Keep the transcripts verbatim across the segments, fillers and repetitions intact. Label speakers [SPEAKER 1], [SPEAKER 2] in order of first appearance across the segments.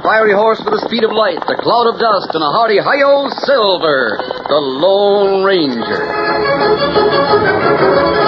[SPEAKER 1] fiery horse with the speed of light, the cloud of dust, and a hearty hi-yo Silver, the Lone Ranger.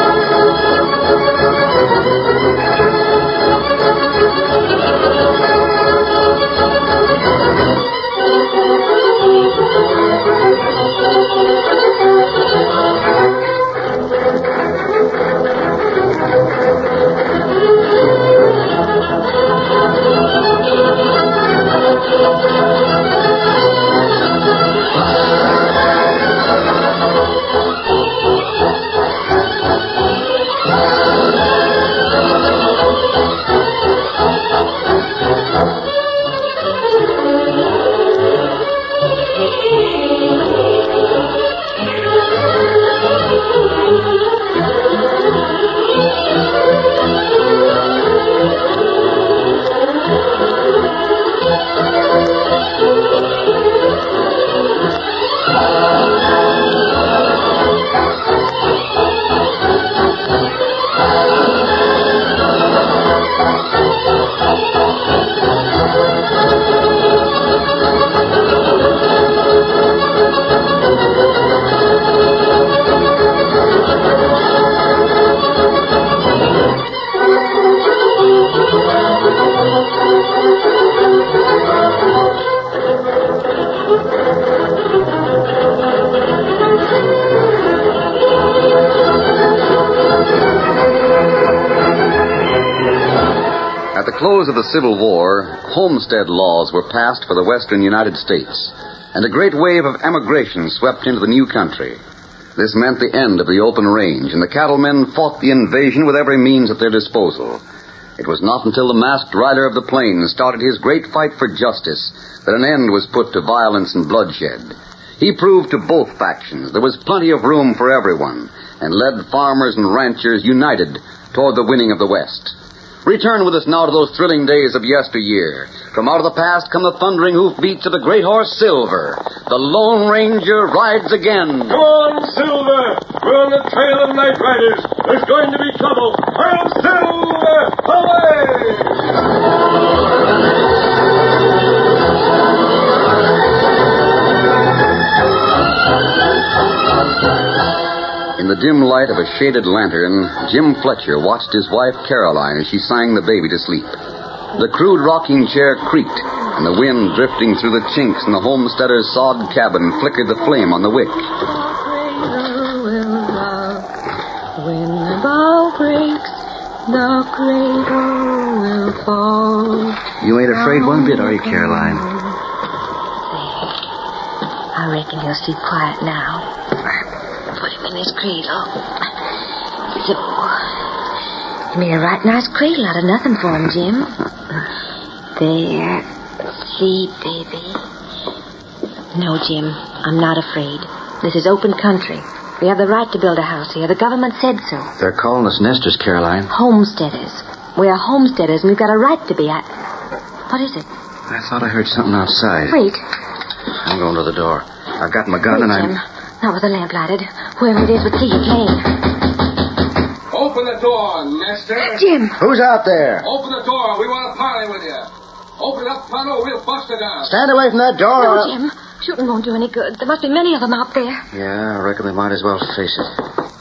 [SPEAKER 1] At the close of the Civil War, homestead laws were passed for the western United States, and a great wave of emigration swept into the new country. This meant the end of the open range, and the cattlemen fought the invasion with every means at their disposal. It was not until the masked rider of the plains started his great fight for justice that an end was put to violence and bloodshed. He proved to both factions there was plenty of room for everyone, and led farmers and ranchers united toward the winning of the West. Return with us now to those thrilling days of yesteryear. From out of the past come the thundering hoofbeats of the great horse Silver. The Lone Ranger rides again.
[SPEAKER 2] Come on, Silver! We're on the trail of night riders. There's going to be trouble. Hail, Silver! Away!
[SPEAKER 1] In the dim light of a shaded lantern, Jim Fletcher watched his wife Caroline as she sang the baby to sleep. The crude rocking chair creaked, and the wind drifting through the chinks in the homesteader's sod cabin flickered the flame on the wick.
[SPEAKER 3] Cradle will rock. When the bow breaks, the cradle will fall.
[SPEAKER 4] You ain't afraid one bit, are you, Caroline?
[SPEAKER 3] I reckon he'll sleep quiet now. Put him in his cradle. So, you made a right nice cradle out of nothing for him, Jim. There. Sleep, baby. No, Jim, I'm not afraid. This is open country. We have the right to build a house here. The government said so.
[SPEAKER 4] They're calling us nesters, Caroline.
[SPEAKER 3] Homesteaders. We are homesteaders, and we've got a right to be. I... What is it?
[SPEAKER 4] I thought I heard something outside.
[SPEAKER 3] Wait.
[SPEAKER 4] I'm going to the door. I've got my gun
[SPEAKER 3] Wait,
[SPEAKER 4] and I'm...
[SPEAKER 3] Jim. Not with the lamp lighted. Whoever it is would see you playing.
[SPEAKER 2] Open the door, Nestor.
[SPEAKER 3] Jim!
[SPEAKER 4] Who's out there?
[SPEAKER 2] Open the door. We want to parley with you. Open it up, Tonto, or we'll bust it down.
[SPEAKER 4] Stand away from that door.
[SPEAKER 3] No, Jim. Shooting won't do any good. There must be many of them out there.
[SPEAKER 4] Yeah, I reckon we might as well face it.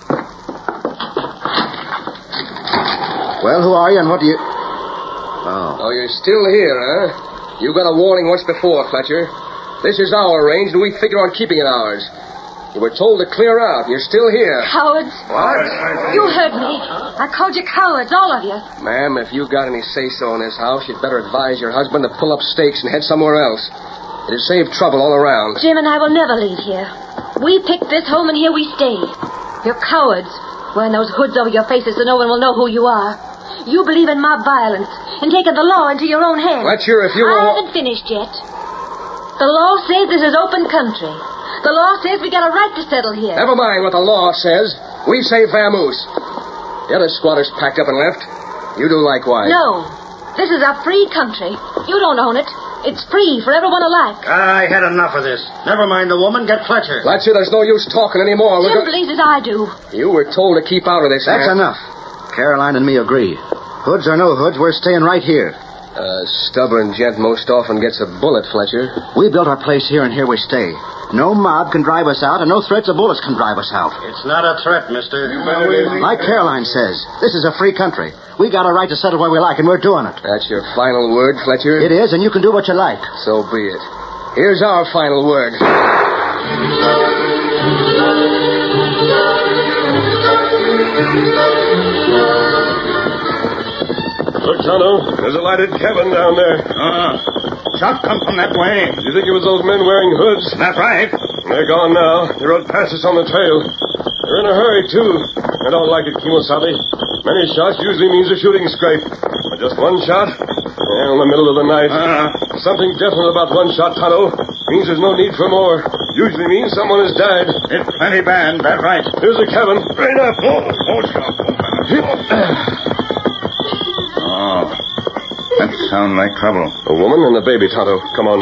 [SPEAKER 4] Well, who are you and what do you... Oh.
[SPEAKER 2] Oh, you're still here, huh? You got a warning once before, Fletcher. This is our range, and we figure on keeping it ours. You were told to clear out. You're still here.
[SPEAKER 3] Cowards.
[SPEAKER 2] What?
[SPEAKER 3] You heard me. I called you cowards, all of you.
[SPEAKER 2] Ma'am, if you've got any say-so in this house, you'd better advise your husband to pull up stakes and head somewhere else. It'd save trouble all around.
[SPEAKER 3] Jim and I will never leave here. We picked this home, and here we stay. You're cowards, wearing those hoods over your faces so no one will know who you are. You believe in mob violence and taking the law into your own hands.
[SPEAKER 2] Fletcher, if you were...
[SPEAKER 3] I haven't finished yet. The law says this is open country. The law says we got a right to settle here.
[SPEAKER 2] Never mind what the law says. We say vamoose. The other squatters packed up and left. You do likewise.
[SPEAKER 3] No. This is a free country. You don't own it. It's free for everyone alike.
[SPEAKER 4] I had enough of this. Never mind the woman. Get Fletcher.
[SPEAKER 2] Fletcher, there's no use talking anymore.
[SPEAKER 3] Jim
[SPEAKER 2] go-
[SPEAKER 3] believes as I do.
[SPEAKER 2] You were told to keep out of this.
[SPEAKER 4] That's
[SPEAKER 2] man.
[SPEAKER 4] enough. Caroline and me agree. Hoods or no hoods, we're staying right here.
[SPEAKER 2] A stubborn gent most often gets a bullet, Fletcher.
[SPEAKER 4] We built our place here, and here we stay. No mob can drive us out, and no threats of bullets can drive us out.
[SPEAKER 5] It's not a threat, mister.
[SPEAKER 4] Like Caroline says, this is a free country. We got a right to settle where we like, and we're doing it.
[SPEAKER 2] That's your final word, Fletcher?
[SPEAKER 4] It is, and you can do what you like.
[SPEAKER 2] So be it. Here's our final word.
[SPEAKER 6] Look, Tonto, there's a lighted cabin down there.
[SPEAKER 5] Uh, shot come from that way.
[SPEAKER 6] Do you think it was those men wearing hoods?
[SPEAKER 5] That's right.
[SPEAKER 6] They're gone now. They rode past us on the trail. They're in a hurry, too. I don't like it, Kimosabe. Many shots usually means a shooting scrape. But just one shot? Yeah, in the middle of the night.
[SPEAKER 5] Uh,
[SPEAKER 6] Something definite about one shot, Tonto. Means there's no need for more. Usually means someone has died.
[SPEAKER 5] it's plenty bad. That's right.
[SPEAKER 6] Here's the cabin.
[SPEAKER 5] Right up. Oh, oh, shot. Oh, that sounds like trouble.
[SPEAKER 6] A woman and a baby, Tonto. Come on.
[SPEAKER 3] It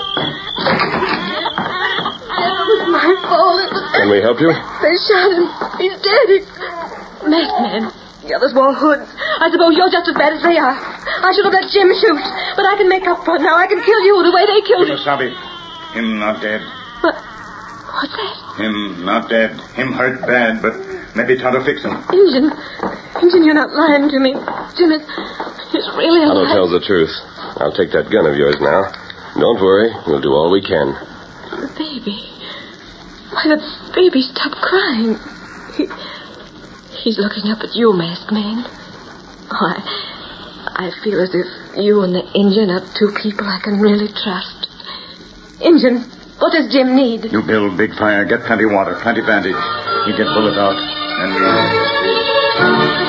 [SPEAKER 3] was my fault. It was...
[SPEAKER 6] Can we help you?
[SPEAKER 3] They shot him. He's dead. He... Masked man. The others wore hoods. I suppose you're just as bad as they are. I should have let Jim shoot. But I can make up for it now. I can kill you the way they killed him.
[SPEAKER 5] Kimosabe, him not dead.
[SPEAKER 3] What? What's that?
[SPEAKER 5] Him not dead. Him hurt bad, but maybe Tonto fix him.
[SPEAKER 3] Injun. Injun, you're not lying to me. Jim is... He's really alive.
[SPEAKER 6] Tonto tells the truth. I'll take that gun of yours now. Don't worry. We'll do all we can.
[SPEAKER 3] The baby. Why, the baby stopped crying. He... He's looking up at you, masked man. Oh, I, I feel as if you and the Injun are two people I can really trust. Injun, what does Jim need?
[SPEAKER 5] You build big fire, get plenty water, plenty bandage. You get bullet out, and we...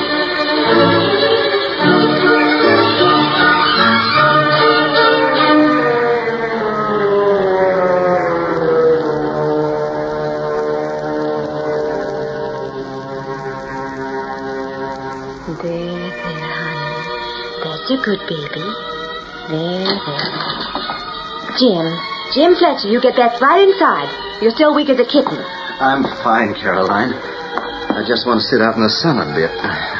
[SPEAKER 3] There, there, honey. That's a good baby. There, there. Jim. Jim Fletcher, you get that right inside. You're still weak as a kitten.
[SPEAKER 4] I'm fine, Caroline. I just want to sit out in the sun a bit.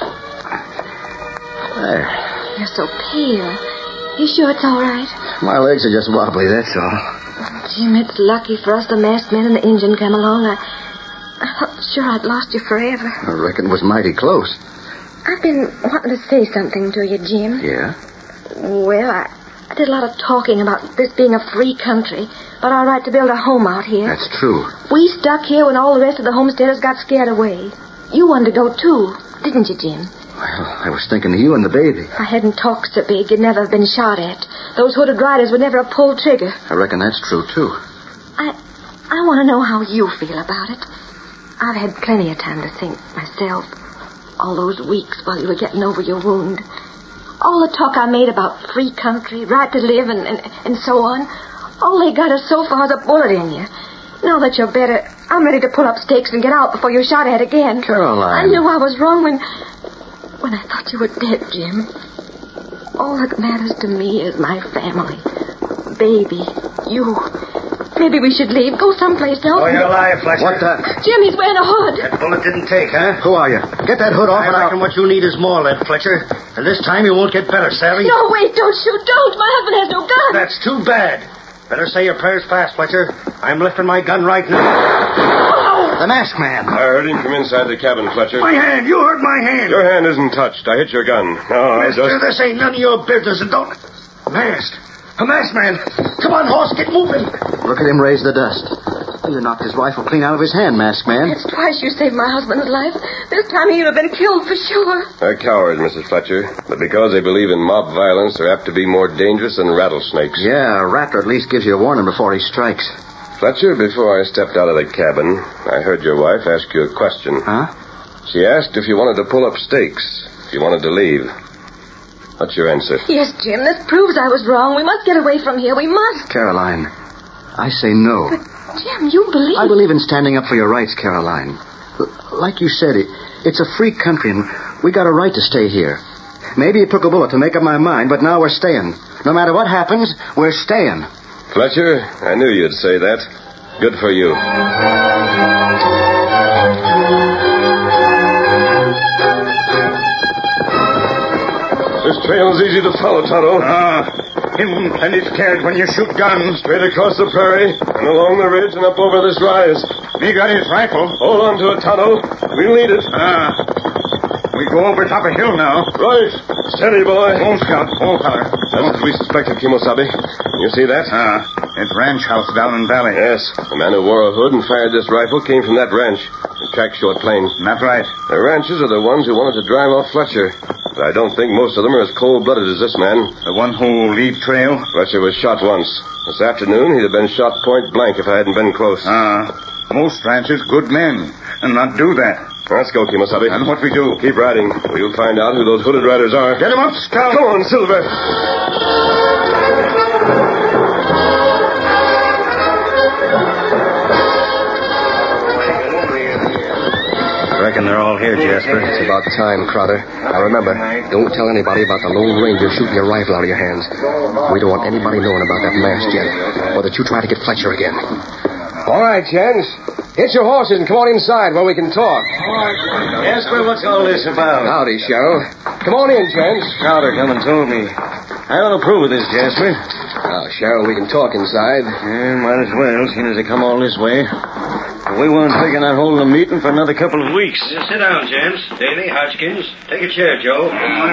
[SPEAKER 4] There.
[SPEAKER 3] You're so pale. You sure it's all right?
[SPEAKER 4] My legs are just wobbly, that's all.
[SPEAKER 3] Jim, it's lucky for us the masked men and the Injun come along. I, I thought sure I'd lost you forever.
[SPEAKER 4] I reckon it was mighty close.
[SPEAKER 3] I've been wanting to say something to you, Jim.
[SPEAKER 4] Yeah?
[SPEAKER 3] Well, I, I did a lot of talking about this being a free country, about our right to build a home out here.
[SPEAKER 4] That's true.
[SPEAKER 3] We stuck here when all the rest of the homesteaders got scared away. You wanted to go, too, didn't you, Jim?
[SPEAKER 4] Well, I was thinking of you and the baby.
[SPEAKER 3] If I hadn't talked so big, you'd never have been shot at. Those hooded riders would never have pulled trigger.
[SPEAKER 4] I reckon that's true, too.
[SPEAKER 3] I I want to know how you feel about it. I've had plenty of time to think myself. All those weeks while you were getting over your wound. All the talk I made about free country, right to live, and, and, and so on. All they got us so far is a bullet in you. Now that you're better, I'm ready to pull up stakes and get out before you're shot at again.
[SPEAKER 4] Caroline.
[SPEAKER 3] I knew I was wrong when... when I thought you were dead, Jim. All that matters to me is my family. Baby. You. Maybe we should leave. Go someplace else.
[SPEAKER 5] Oh, you're alive, Fletcher.
[SPEAKER 4] What the...
[SPEAKER 3] Jim, he's wearing a hood.
[SPEAKER 5] That bullet didn't take, huh?
[SPEAKER 4] Who are you? Get that hood off
[SPEAKER 5] I
[SPEAKER 4] and
[SPEAKER 5] reckon
[SPEAKER 4] I'll...
[SPEAKER 5] what you need is more lead, Fletcher. And this time you won't get better, Sally.
[SPEAKER 3] No, wait, don't shoot, don't. My husband has no gun.
[SPEAKER 5] That's too bad. Better say your prayers fast, Fletcher. I'm lifting my gun right now.
[SPEAKER 4] The masked man.
[SPEAKER 6] I heard him from inside the cabin, Fletcher.
[SPEAKER 5] My hand. You hurt my hand.
[SPEAKER 6] Your hand isn't touched. I hit your gun. No, I
[SPEAKER 5] Mister,
[SPEAKER 6] just...
[SPEAKER 5] this ain't none of your business. And don't... Masked. A masked man. Come on, horse. Get moving.
[SPEAKER 4] Look at him raise the dust. You knocked his rifle clean out of his hand, masked man.
[SPEAKER 3] It's twice you saved my husband's life. This time he'd have been killed for sure.
[SPEAKER 6] They're cowards, Missus Fletcher. But because they believe in mob violence, they're apt to be more dangerous than rattlesnakes.
[SPEAKER 4] Yeah, a rattler at least gives you a warning before he strikes.
[SPEAKER 6] Fletcher, before I stepped out of the cabin, I heard your wife ask you a question.
[SPEAKER 4] Huh?
[SPEAKER 6] She asked if you wanted to pull up stakes, if you wanted to leave. What's your answer?
[SPEAKER 3] Yes, Jim, this proves I was wrong. We must get away from here. We must.
[SPEAKER 4] Caroline, I say no.
[SPEAKER 3] But, Jim, you believe...
[SPEAKER 4] I believe in standing up for your rights, Caroline. L- like you said, it, it's a free country, and we got a right to stay here. Maybe it took a bullet to make up my mind, but now we're staying. No matter what happens, we're staying.
[SPEAKER 6] Fletcher, I knew you'd say that. Good for you. This trail's easy to follow, Tonto.
[SPEAKER 5] Ah, him plenty scared when you shoot guns.
[SPEAKER 6] Straight across the prairie, and along the ridge, and up over this rise.
[SPEAKER 5] Me got his rifle.
[SPEAKER 6] Hold on to it, Tonto. We'll need it.
[SPEAKER 5] Ah. We go over top a hill now.
[SPEAKER 6] Right. Steady, boy.
[SPEAKER 5] Hold, Scout. Hold, feller.
[SPEAKER 6] That's what we suspected, Kimosabe. You see that?
[SPEAKER 5] Ah, it's ranch house down in valley.
[SPEAKER 6] Yes. The man who wore a hood and fired this rifle came from that ranch. The tracks show it plain.
[SPEAKER 5] That's right.
[SPEAKER 6] The ranchers are the ones who wanted to drive off Fletcher. But I don't think most of them are as cold-blooded as this man.
[SPEAKER 5] The one who leave trail?
[SPEAKER 6] Fletcher was shot once. This afternoon, he'd have been shot point blank if I hadn't been close.
[SPEAKER 5] Ah, most ranchers good men, and not do that.
[SPEAKER 6] Let's go, Kimosabe.
[SPEAKER 5] And what we do?
[SPEAKER 6] Keep riding. We'll find out who those hooded riders are.
[SPEAKER 5] Get 'em up, Scout.
[SPEAKER 6] Come on, Silver.
[SPEAKER 2] Reckon they're all here, Jasper. It's about time, Crowder. Now remember, don't tell anybody about the Lone Ranger shooting your rifle out of your hands. We don't want anybody knowing about that masked gent, or that you try to get Fletcher again.
[SPEAKER 7] All right, gents. Hitch your horses and come on inside where we can talk.
[SPEAKER 2] Jasper, what's all this about?
[SPEAKER 7] Howdy, Cheryl. Come on in, gents.
[SPEAKER 2] Crowder come and told me. I don't approve of this, Jasper.
[SPEAKER 7] Now, Cheryl, we can talk inside.
[SPEAKER 2] Yeah, might as well, seeing as they come all this way. We weren't thinking of holding a meeting for another couple of weeks.
[SPEAKER 8] Yeah, sit down, gents. Daly, Hodgkins. Take a chair, Joe.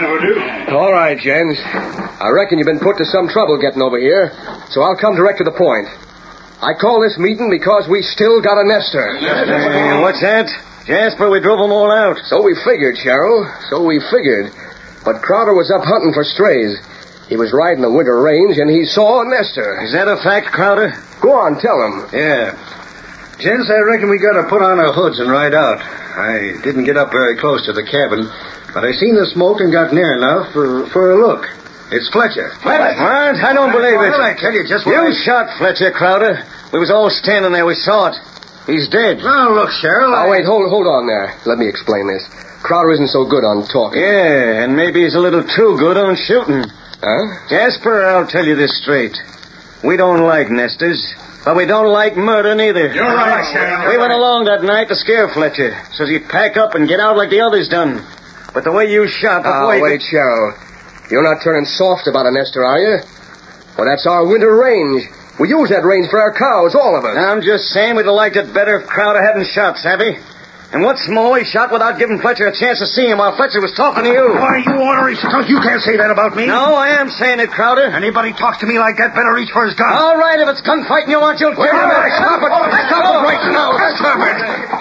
[SPEAKER 7] All right, gents. I reckon you've been put to some trouble getting over here, so I'll come direct to the point. I call this meeting because we still got a nester.
[SPEAKER 2] Hey, what's that? Jasper, we drove them all out.
[SPEAKER 7] So we figured, Cheryl. So we figured. But Crowder was up hunting for strays. He was riding the winter range, and he saw a nester.
[SPEAKER 2] Is that a fact, Crowder?
[SPEAKER 7] Go on, tell him.
[SPEAKER 4] Yeah. Gents, I reckon we gotta put on our hoods and ride out. I didn't get up very close to the cabin, but I seen the smoke and got near enough for, for a look. It's Fletcher.
[SPEAKER 2] What? What? I don't believe it.
[SPEAKER 4] Well, I tell you just what
[SPEAKER 2] You
[SPEAKER 4] I...
[SPEAKER 2] shot Fletcher, Crowder. We was all standing there. We saw it. He's dead.
[SPEAKER 4] Now, look, Cheryl.
[SPEAKER 7] Oh,
[SPEAKER 4] I...
[SPEAKER 7] wait, hold, hold on there. Let me explain this. Crowder isn't so good on talking.
[SPEAKER 2] Yeah, and maybe he's a little too good on shooting.
[SPEAKER 7] Huh?
[SPEAKER 2] Jasper, I'll tell you this straight. We don't like nesters, but we don't like murder neither.
[SPEAKER 5] You're right, Cheryl.
[SPEAKER 2] We went along that night to scare Fletcher, so he'd pack up and get out like the others done. But the way you shot...
[SPEAKER 7] Ah,
[SPEAKER 2] the way
[SPEAKER 7] wait, Cheryl. You're not turning soft about a nester, are you? Well, that's our winter range. We use that range for our cows, all of us.
[SPEAKER 2] I'm just saying we'd have liked it better if Crowder hadn't shot, savvy? And what's more, he shot without giving Fletcher a chance to see him while Fletcher was talking to you.
[SPEAKER 5] Why, you ornery skunk, you can't say that about me.
[SPEAKER 2] No, I am saying it, Crowder.
[SPEAKER 5] Anybody talks to me like that better reach for his gun.
[SPEAKER 2] All right, if it's gunfighting you want, you'll get him.
[SPEAKER 5] Stop it! Stop it right now! Stop it!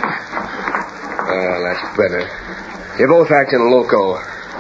[SPEAKER 7] Well, that's better. You're both acting loco.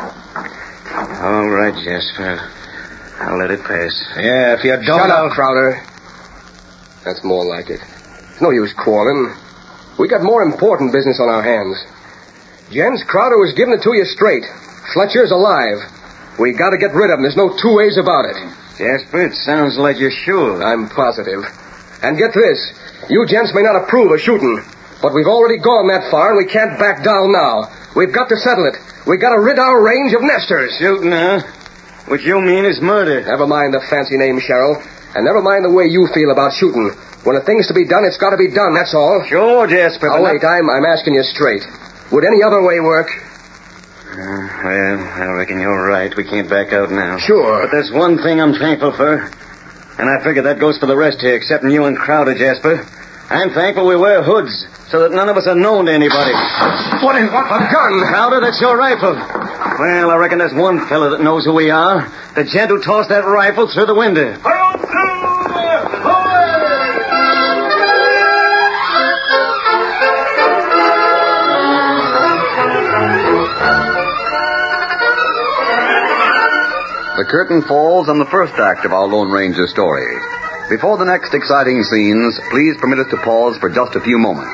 [SPEAKER 2] All right, Jasper. I'll let it pass. Yeah, if you don't...
[SPEAKER 7] Shut
[SPEAKER 2] I'll...
[SPEAKER 7] up, Crowder. That's more like it. It's no use quarreling. We got more important business on our hands. Gents, Crowder was giving it to you straight. Fletcher's alive. We got to get rid of him. There's no two ways about it.
[SPEAKER 2] Jasper, it sounds like you're sure.
[SPEAKER 7] I'm positive. And get this. You gents may not approve of shooting, but we've already gone that far, and we can't back down now. We've got to settle it. We've got to rid our range of nesters.
[SPEAKER 2] Shooting, huh? Which you mean is murder.
[SPEAKER 7] Never mind the fancy name, Cheryl. And never mind the way you feel about shooting. When a thing's to be done, it's got to be done, that's all.
[SPEAKER 2] Sure, Jasper.
[SPEAKER 7] Oh, wait, I'm, I'm asking you straight. Would any other way work?
[SPEAKER 2] Uh, well, I reckon you're right. We can't back out now.
[SPEAKER 7] Sure.
[SPEAKER 2] But there's one thing I'm thankful for. And I figure that goes for the rest here, excepting you and Crowder, Jasper. I'm thankful we wear hoods, so that none of us are known to anybody.
[SPEAKER 7] What is what? A gun?
[SPEAKER 2] Crowder, that's your rifle. Well, I reckon there's one fella that knows who we are. The gent who tossed that rifle through the window.
[SPEAKER 1] The curtain falls on the first act of our Lone Ranger story. Before the next exciting scenes, please permit us to pause for just a few moments.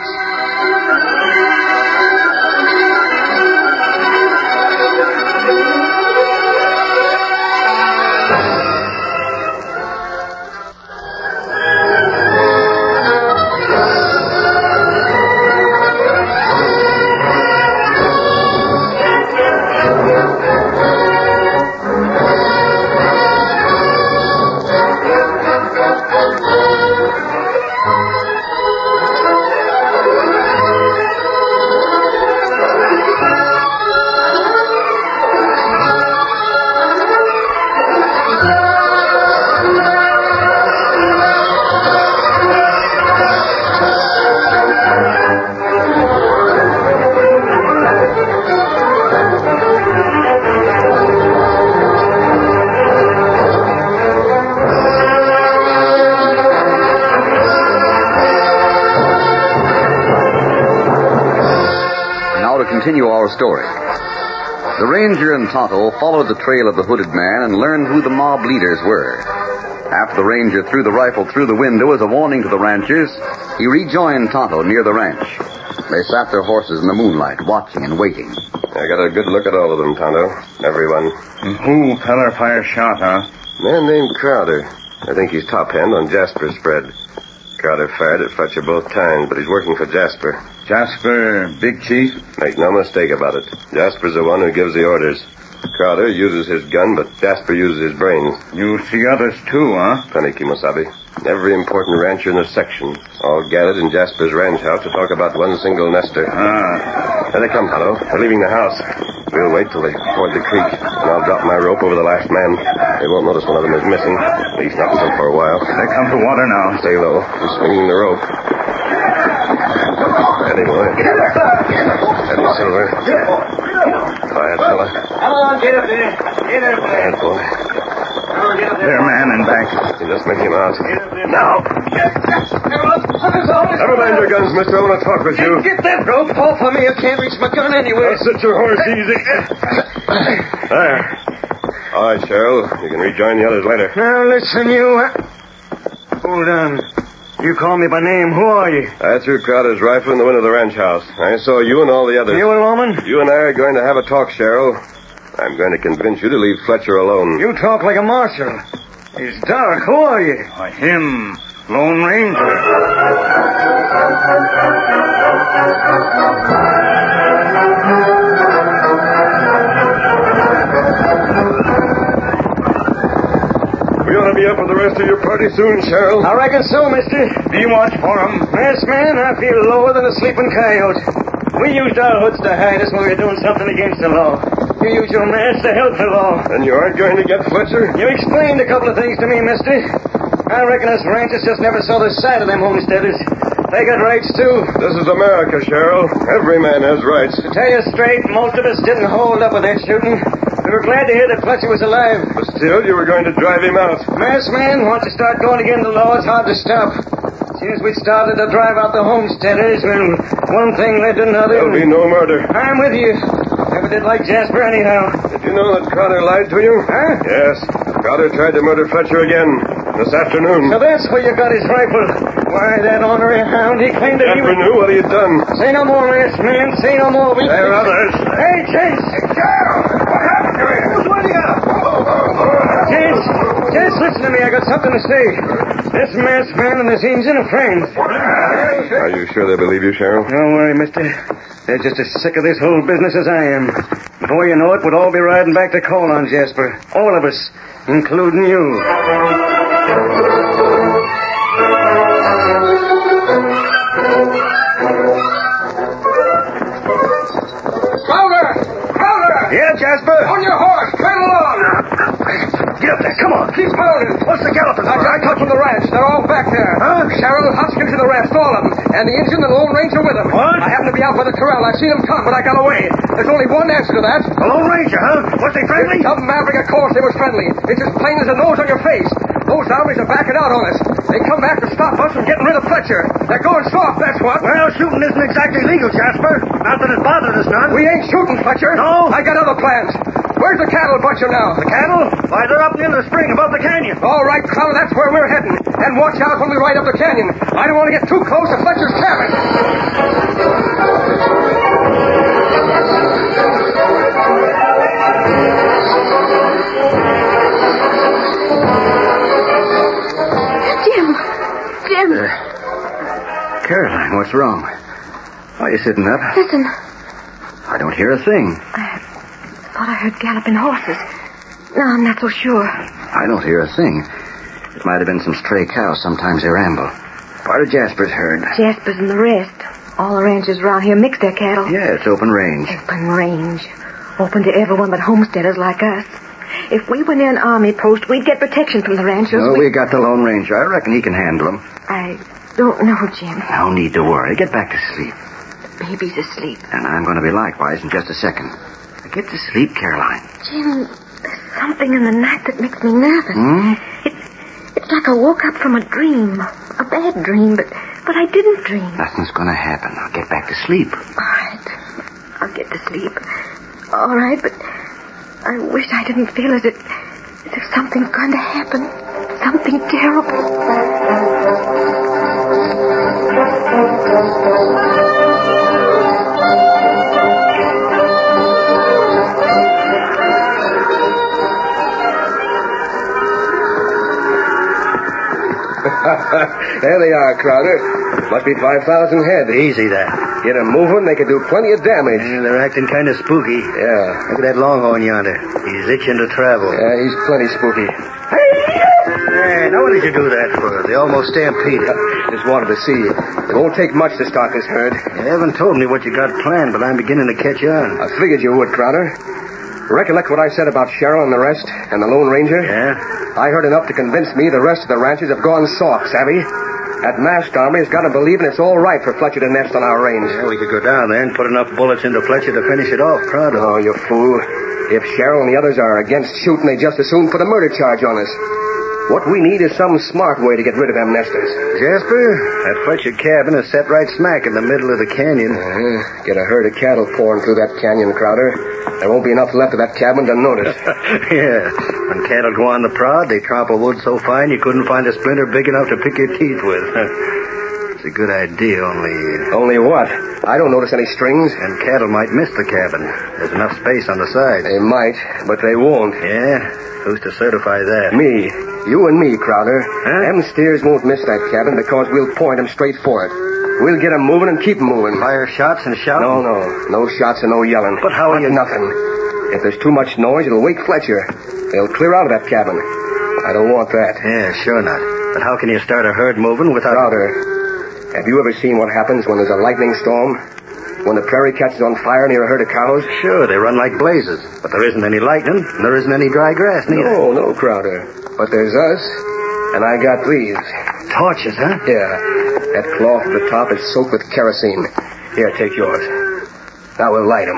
[SPEAKER 1] continue our story. The ranger and Tonto followed the trail of the hooded man and learned who the mob leaders were. After the ranger threw the rifle through the window as a warning to the ranchers, he rejoined Tonto near the ranch. They sat their horses in the moonlight, watching and waiting.
[SPEAKER 6] I got a good look at all of them, Tonto. Everyone.
[SPEAKER 5] Who feller fire shot, huh?
[SPEAKER 6] Man named Crowder. I think he's top hand on Jasper's spread. Crowder fired at Fletcher both times, but he's working for Jasper.
[SPEAKER 5] Jasper, big chief?
[SPEAKER 6] Make no mistake about it. Jasper's the one who gives the orders. Crowder uses his gun, but Jasper uses his brains.
[SPEAKER 5] You see others too, huh?
[SPEAKER 6] Plenty, Kimosabe. Every important rancher in the section, all gathered in Jasper's ranch house to talk about one single nester.
[SPEAKER 5] Ah.
[SPEAKER 6] There they come, Tonto. They're leaving the house. We'll wait till they ford the creek, and I'll drop my rope over the last man. They won't notice one of them is missing, at least not until for a while.
[SPEAKER 5] They come to water now.
[SPEAKER 6] Stay low. I'm swinging the rope. Steady, boy. Steady, Silver. Quiet, fella.
[SPEAKER 8] Come on, get up there. Get up there.
[SPEAKER 6] Quiet, boy.
[SPEAKER 5] They're man in back.
[SPEAKER 6] You just make him out.
[SPEAKER 5] Now.
[SPEAKER 6] Never mind your guns, mister. I want to talk with you.
[SPEAKER 2] Get that rope off of me. You can't reach my gun anyway.
[SPEAKER 6] Now sit your horse easy. There. All right, Cheryl. You can rejoin the others later.
[SPEAKER 2] Now, listen, you. Hold on. You call me by name. Who are you?
[SPEAKER 6] I threw Crowder's rifle in the window of the ranch house. I saw you and all the others.
[SPEAKER 2] You a woman?
[SPEAKER 6] You and I are going to have a talk, Cheryl. I'm going to convince you to leave Fletcher alone.
[SPEAKER 2] You talk like a marshal. It's dark. Who are you?
[SPEAKER 5] Uh, him, Lone Ranger.
[SPEAKER 6] We ought to be up with the rest of your party soon, Cheryl.
[SPEAKER 2] I reckon so, mister.
[SPEAKER 5] Be watch for him.
[SPEAKER 2] Yes, man, I feel lower than a sleeping coyote. We used our hoods to hide us when we were doing something against the law. You used your mask to help the law.
[SPEAKER 6] And you aren't going to get Fletcher?
[SPEAKER 2] You explained a couple of things to me, mister. I reckon us ranchers just never saw the side of them homesteaders. They got rights, too.
[SPEAKER 6] This is America, Cheryl. Every man has rights.
[SPEAKER 2] To tell you straight, most of us didn't hold up with that shooting. We were glad to hear that Fletcher was alive.
[SPEAKER 6] But still, you were going to drive him out.
[SPEAKER 2] Masked man, once you start going against the law, it's hard to stop. As soon as we started to drive out the homesteaders, well, one thing led to another.
[SPEAKER 6] There'll be no murder.
[SPEAKER 2] I'm with you. Never did like Jasper anyhow.
[SPEAKER 6] Did you know that Crowder lied to you?
[SPEAKER 2] Huh?
[SPEAKER 6] Yes. Crowder tried to murder Fletcher again this afternoon.
[SPEAKER 2] So that's where you got his rifle. Why, that ornery hound, he claimed that he
[SPEAKER 6] Jasper
[SPEAKER 2] was...
[SPEAKER 6] knew what he had done.
[SPEAKER 2] Say no more, masked man. Say no more. We...
[SPEAKER 6] There are others.
[SPEAKER 2] Hey, Chase!
[SPEAKER 6] Cheryl! What happened to him? Who's running up?
[SPEAKER 2] Chase! Chase, listen to me. I got something to say. This masked man and this Injun are friends.
[SPEAKER 6] Are you sure they believe you, Cheryl?
[SPEAKER 2] Don't worry, mister. They're just as sick of this whole business as I am. Before you know it, we'll all be riding back to call on Jasper. All of us, including you.
[SPEAKER 7] Crowder! Crowder!
[SPEAKER 2] Yeah, Jasper?
[SPEAKER 7] On your horse! Trail along!
[SPEAKER 2] Get up there. Come on.
[SPEAKER 7] Keep pounding.
[SPEAKER 2] What's the galloping?
[SPEAKER 7] I got touch from the ranch. They're all back there.
[SPEAKER 2] Huh?
[SPEAKER 7] Cheryl, Hopkins, and the rest, all of them. And the Indian and the Lone Ranger with them.
[SPEAKER 2] What?
[SPEAKER 7] I happen to be out by the corral. I've seen them come, but I got away. There's only one answer to that.
[SPEAKER 2] The Lone Ranger, huh? Was they friendly?
[SPEAKER 7] Of Maverick, of course, they were friendly. It's as plain as the nose on your face. Those armies are backing out on us. They come back to stop us from getting rid of Fletcher. They're going soft, that's what.
[SPEAKER 2] Well, shooting isn't exactly legal, Jasper. Not that it bothered us none.
[SPEAKER 7] We ain't shooting Fletcher.
[SPEAKER 2] No?
[SPEAKER 7] I got other plans. Where's the cattle butcher now?
[SPEAKER 2] The cattle? Why, they're up near the spring above the canyon.
[SPEAKER 7] All right, Crowder, that's where we're heading. And watch out when we ride up the canyon. I don't want to get too close to Fletcher's cabin.
[SPEAKER 3] Jim. Jim.
[SPEAKER 4] Uh, Caroline, what's wrong? Why are you sitting up?
[SPEAKER 3] Listen.
[SPEAKER 4] I don't hear a thing.
[SPEAKER 3] I thought I heard galloping horses. No, I'm not so sure.
[SPEAKER 4] I don't hear a thing. It might have been some stray cows. Sometimes they ramble. Part of Jasper's herd.
[SPEAKER 3] Jasper's and the rest. All the ranchers around here mix their cattle.
[SPEAKER 4] Yeah, it's open range.
[SPEAKER 3] Open range. Open to everyone but homesteaders like us. If we were near an army post, we'd get protection from the ranchers.
[SPEAKER 4] No,
[SPEAKER 3] we...
[SPEAKER 4] we got the Lone Ranger. I reckon he can handle them.
[SPEAKER 3] I don't know, Jim.
[SPEAKER 4] No need to worry. Get back to sleep.
[SPEAKER 3] The baby's asleep.
[SPEAKER 4] And I'm going to be likewise in just a second. Get to sleep, Caroline.
[SPEAKER 3] Jim, there's something in the night that makes me nervous.
[SPEAKER 4] Hmm?
[SPEAKER 3] It's, it's like I woke up from a dream. A bad dream, but, but I didn't dream.
[SPEAKER 4] Nothing's going to happen. I'll get back to sleep.
[SPEAKER 3] All right. I'll get to sleep. All right, but I wish I didn't feel as if, as if something's going to happen. Something terrible.
[SPEAKER 7] There they are, Crowder. Must be five thousand head.
[SPEAKER 4] Easy, that.
[SPEAKER 7] Get them moving, they could do plenty of damage.
[SPEAKER 4] Yeah, they're acting kind of spooky.
[SPEAKER 7] Yeah.
[SPEAKER 4] Look at that longhorn yonder. He's itching to travel.
[SPEAKER 7] Yeah, he's plenty spooky.
[SPEAKER 4] Hey, now what did you do that for? They almost stampeded.
[SPEAKER 7] Just wanted to see you. It won't take much to start this herd.
[SPEAKER 4] You haven't told me what you got planned, but I'm beginning to catch on.
[SPEAKER 7] I figured you would, Crowder. Recollect what I said about Cheryl and the rest, and the Lone Ranger?
[SPEAKER 4] Yeah?
[SPEAKER 7] I heard enough to convince me the rest of the ranchers have gone soft, savvy? That masked army has got to believe it's all right for Fletcher to nest on our range.
[SPEAKER 4] Yeah, we could go down there and put enough bullets into Fletcher to finish it off, Crowder.
[SPEAKER 7] Oh, you fool. If Cheryl and the others are against shooting, they just as soon put a murder charge on us. What we need is some smart way to get rid of them nesters.
[SPEAKER 4] Jasper, that Fletcher cabin is set right smack in the middle of the canyon.
[SPEAKER 7] Uh, get a herd of cattle pouring through that canyon, Crowder. There won't be enough left of that cabin to notice.
[SPEAKER 4] Yeah. When cattle go on the prod, they trample wood so fine you couldn't find a splinter big enough to pick your teeth with. It's a good idea, only...
[SPEAKER 7] Only what? I don't notice any strings.
[SPEAKER 4] And cattle might miss the cabin. There's enough space on the side.
[SPEAKER 7] They might, but they won't.
[SPEAKER 4] Yeah? Who's to certify that?
[SPEAKER 7] Me. You and me, Crowder.
[SPEAKER 4] Huh?
[SPEAKER 7] Them steers won't miss that cabin because we'll point them straight for it. We'll get them moving and keep them moving.
[SPEAKER 4] Fire shots and shout?
[SPEAKER 7] No, no. No shots and no yelling.
[SPEAKER 4] But how are you...
[SPEAKER 7] Nothing. If there's too much noise, it'll wake Fletcher. They'll clear out of that cabin. I don't want that.
[SPEAKER 4] Yeah, sure not. But how can you start a herd moving without...
[SPEAKER 7] Crowder, have you ever seen what happens when there's a lightning storm? When the prairie catches on fire near a herd of cows?
[SPEAKER 4] Sure, they run like blazes. But there isn't any lightning, and there isn't any dry grass, neither.
[SPEAKER 7] No, no, Crowder. But there's us, and I got these.
[SPEAKER 4] Torches, huh?
[SPEAKER 7] Yeah. That cloth at the top is soaked with kerosene. Here, take yours. Now we'll light them.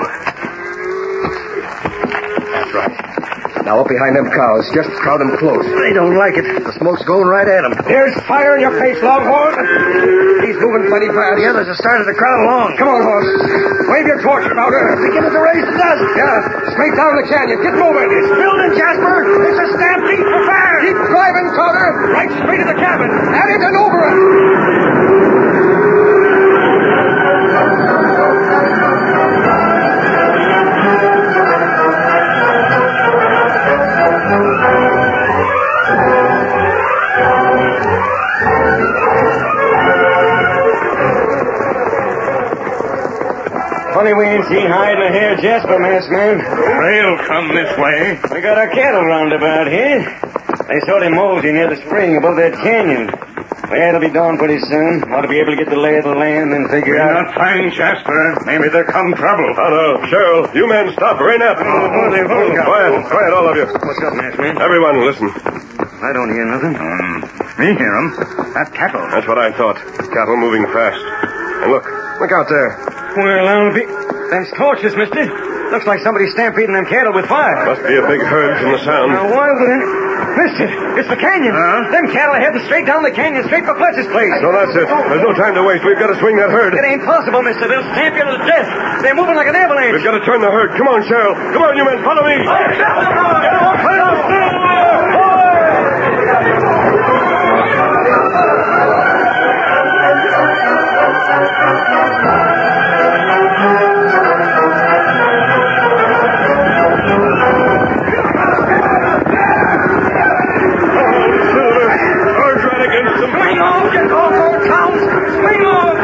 [SPEAKER 7] That's right. Now up behind them cows. Just crowd them close.
[SPEAKER 4] They don't like it. The smoke's going right at them.
[SPEAKER 7] There's fire in your face, Longhorn. He's moving plenty fast.
[SPEAKER 4] The others have started to crowd along.
[SPEAKER 7] Come on, horse. Wave your torch, Crowder.
[SPEAKER 4] Beginning to raise the dust.
[SPEAKER 7] Yeah, straight down the canyon. Get moving.
[SPEAKER 4] It's building, Jasper. It's a stampede for fire.
[SPEAKER 7] Keep driving, Crowder. Right straight to the cabin. At it and over it.
[SPEAKER 8] Funny we ain't seen hide nor hair Jasper, masked man.
[SPEAKER 5] Trail come this way.
[SPEAKER 8] We got our cattle roundabout here. They sort of mosey near the spring above that canyon. Well, it'll be dawn pretty soon. Ought to be able to get the lay of the land and figure
[SPEAKER 5] We're
[SPEAKER 8] out...
[SPEAKER 5] not find Jasper. Maybe there come trouble.
[SPEAKER 6] Hello, Cheryl. You men stop right up.
[SPEAKER 8] Oh, oh, they hold up.
[SPEAKER 6] Quiet, quiet, all of you.
[SPEAKER 8] What's up, masked man?
[SPEAKER 6] Everyone, listen.
[SPEAKER 8] I don't hear nothing.
[SPEAKER 5] Um, me hear 'em. That cattle.
[SPEAKER 6] That's what I thought. Cattle moving fast. And look, look out there.
[SPEAKER 8] Well, I'll be... Them's torches, mister. Looks like somebody's stampeding them cattle with fire.
[SPEAKER 6] Must be a big herd from the sound.
[SPEAKER 8] Now, why would it... Mister, it's the canyon.
[SPEAKER 6] Huh?
[SPEAKER 8] Them cattle are heading straight down the canyon, straight for Fletcher's place.
[SPEAKER 6] So that's it. There's no time to waste. We've got to swing that herd.
[SPEAKER 8] It ain't possible, mister. They'll stamp you to death. They're moving like an avalanche.
[SPEAKER 6] We've got to turn the herd. Come on, Cheryl. Come on, you men. Follow me.
[SPEAKER 8] Swing off, you doggone cows! Swing off!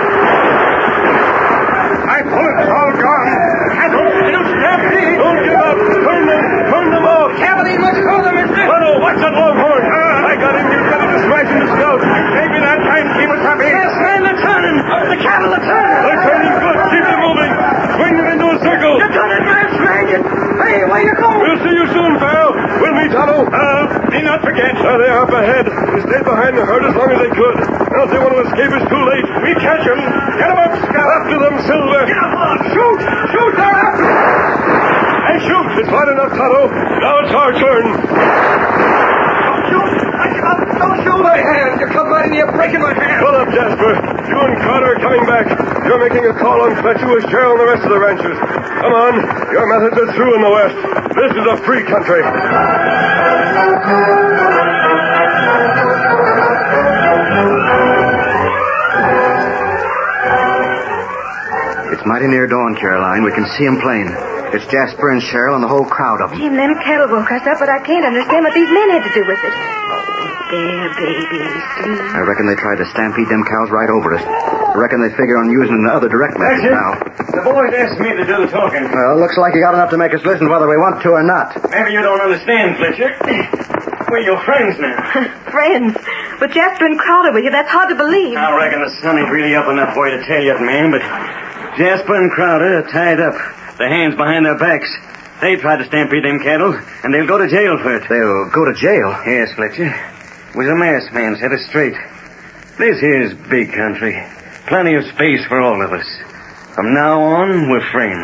[SPEAKER 5] My bullets all gone.
[SPEAKER 8] Cattle, it'll stampede.
[SPEAKER 6] Don't give up. Turn them. Turn them off.
[SPEAKER 8] Cattle ain't much further, mister.
[SPEAKER 6] Hello, watch that longhorn. I got him. He's ready to smash into scout.
[SPEAKER 5] Maybe that time keep us happy.
[SPEAKER 8] Yes, man, they're turning. The cattle are turning.
[SPEAKER 6] They're turning good. Keep them moving. Swing them into a circle.
[SPEAKER 8] You're turning, man, man. Hey, where you going?
[SPEAKER 6] We'll see you soon, pal. We'll meet Tonto.
[SPEAKER 5] Uh, do not forget.
[SPEAKER 6] There they are up ahead. They stayed behind the herd as long as they could. Now if they want to escape, it's too late. We catch them. Get them up, Scout. After them, Silver.
[SPEAKER 8] Get up on. Shoot. Shoot, they're after.
[SPEAKER 6] Hey, shoot. It's fine enough, Tonto. Now it's our turn.
[SPEAKER 8] Don't shoot. I come. Don't shoot my hand. You come right in here breaking my hand.
[SPEAKER 6] Pull up, Jasper. You and Crowder are coming back. You're making a call on Fletcher with Sherrill and the rest of the ranchers. Come on. Your methods are through in the West. This is a free country.
[SPEAKER 4] It's mighty near dawn, Caroline. We can see 'em plain. It's Jasper and Sherrill and the whole crowd of them.
[SPEAKER 3] Jim, them cattle woke us up, but I can't understand what these men had to do with it. Their babies.
[SPEAKER 4] I reckon they tried to stampede them cows right over us. I reckon they figure on using the other direct methods now.
[SPEAKER 8] The boys asked me to do the talking.
[SPEAKER 4] Well, looks like you got enough to make us listen whether we want to or not.
[SPEAKER 8] Maybe you don't understand, Fletcher. We're your friends now.
[SPEAKER 3] Friends? But Jasper and Crowder with you, that's hard to believe.
[SPEAKER 8] I reckon the sun ain't really up enough for you to tell you it, man, but Jasper and Crowder are tied up. Their hands behind their backs. They tried to stampede them cattle, and they'll go to jail for it.
[SPEAKER 4] They'll go to jail?
[SPEAKER 8] Yes, Fletcher. It was a masked man set us straight. This here's big country. Plenty of space for all of us. From now on, we're friends.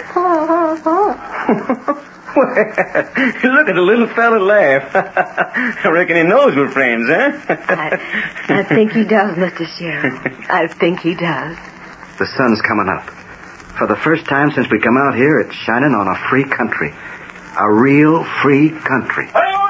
[SPEAKER 8] Well, look at the little fella laugh. I reckon he knows we're friends, huh?
[SPEAKER 3] I, I think he does, Mister Sheriff. I think he does.
[SPEAKER 4] The sun's coming up. For the first time since we come out here, it's shining on a free country. A real free country.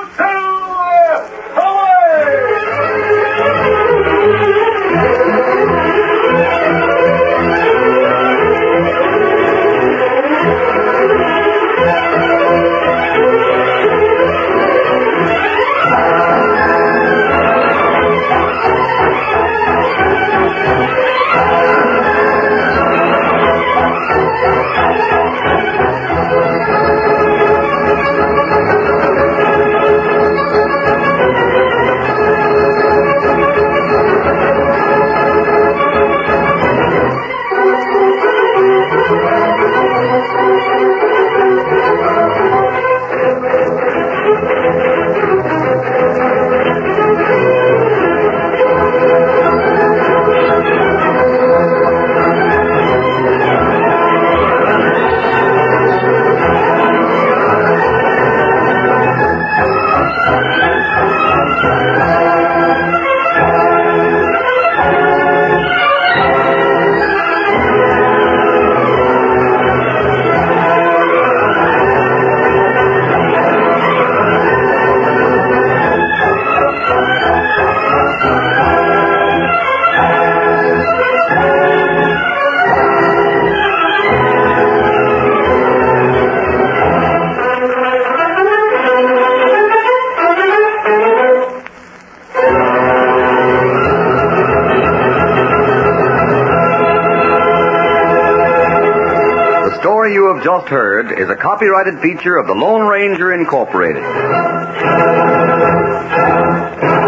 [SPEAKER 1] You have just heard is a copyrighted feature of the Lone Ranger Incorporated.